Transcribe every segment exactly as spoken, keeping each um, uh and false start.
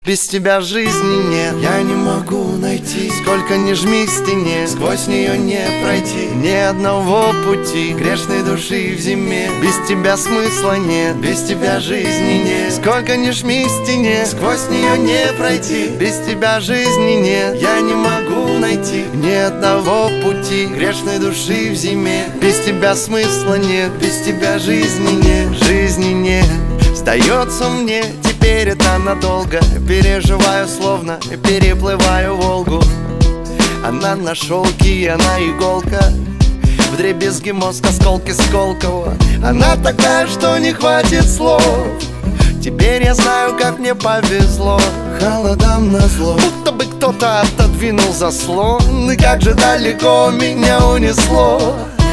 Без тебя жизни нет. Я не могу найти, сколько ни жми к стене, сквозь нее не пройти ни одного пути грешной души в зиме. Без тебя смысла нет, без тебя жизни нет. Сколько ни жми к стене, сквозь нее не пройти без тебя жизни нет. Я не могу найти ни одного пути грешной души в зиме. Без тебя смысла нет, без тебя жизни нет. Жизни нет. Сдается мне, теперь это надолго. Переживаю, словно переплываю Волгу. Она на шелке, она иголка, вдребезги мозг, осколки Сколково. Она такая, что не хватит слов. Теперь я знаю, как мне повезло. Холодам назло, будто бы кто-то отодвинул заслон. И как же далеко меня унесло.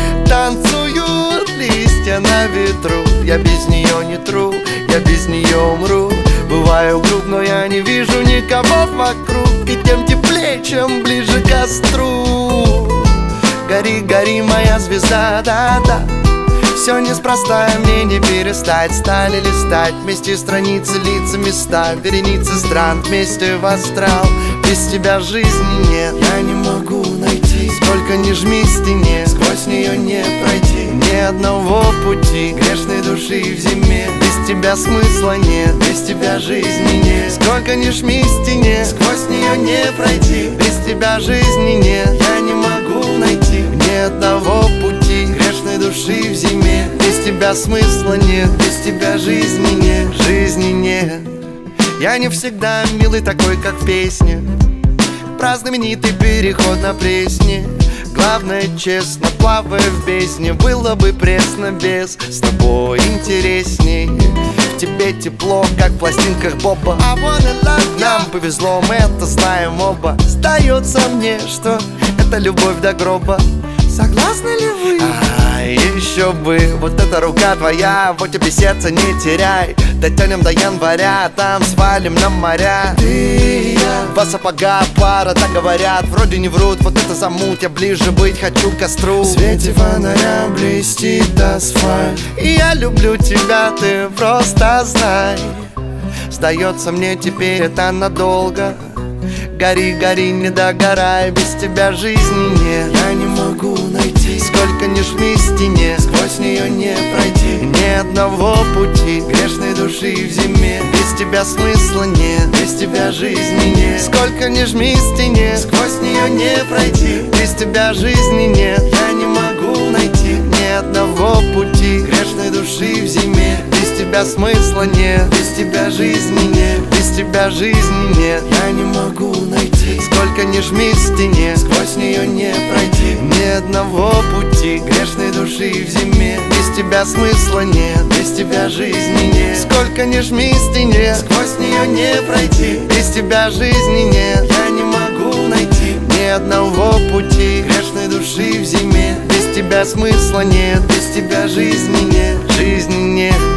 Танцуют листья на ветру, я без нее не тру, я без нее умру. Бываю груб, но я не вижу никого вокруг. И тем теплее, чем ближе к костру. Гори, гори, моя звезда, да-да. Все неспроста, мне не перестать. Стали листать вместе страницы, лица, места, вереницы стран вместе в астрал. Без тебя жизни нет. Я не могу найти, сколько ни жми к стене, сквозь нее не пройти ни одного пути грешной души в зиме. Без тебя смысла нет, без тебя жизни нет. Сколько ни жми к стене, сквозь нее не пройти без тебя жизни нет. Я не могу найти ни одного пути грешной души в зиме. Без тебя смысла нет, без тебя жизни нет. Жизни нет. Я не всегда милый такой, как в песне, про знаменитый переход на Пресне. Главное, честно, плавая в бездне, было бы пресно без. С тобой интересней, в тебе тепло, как в пластинках Боба. Нам повезло, мы это знаем оба. Сдается мне, что это любовь до гроба. Согласны ли вы? А, еще бы, вот эта рука твоя, вот тебе сердце не теряй. Дотянем до января, там свалим на моря. Ты и я, два сапога пара, так говорят, вроде не врут. Вот это замут, я ближе быть хочу к костру. В свете фонаря блестит асфальт. И я люблю тебя, ты просто знай. Сдается мне, теперь это надолго. Гори, гори, не догорай, без тебя жизни нет. Я не могу найти, сколько ни жми к стене, сквозь нее не пройти ни одного пути грешной души в зиме. Без тебя смысла нет, без тебя жизни нет. Сколько ни жми к стене, сквозь нее не пройти без тебя жизни нет. Я не могу найти ни одного пути грешной души в зиме. Без тебя смысла нет, без тебя жизни нет. Без тебя жизни нет. Я не могу найти, сколько ни жми к стене, сквозь нее не пройти ни одного пути грешной души в зиме. Без тебя смысла нет, без тебя жизни нет. Сколько ни жми к стене, сквозь нее не пройти без тебя жизни нет. Я не могу найти ни одного пути грешной души в зиме. Без тебя смысла нет, без тебя жизни нет. Жизни нет.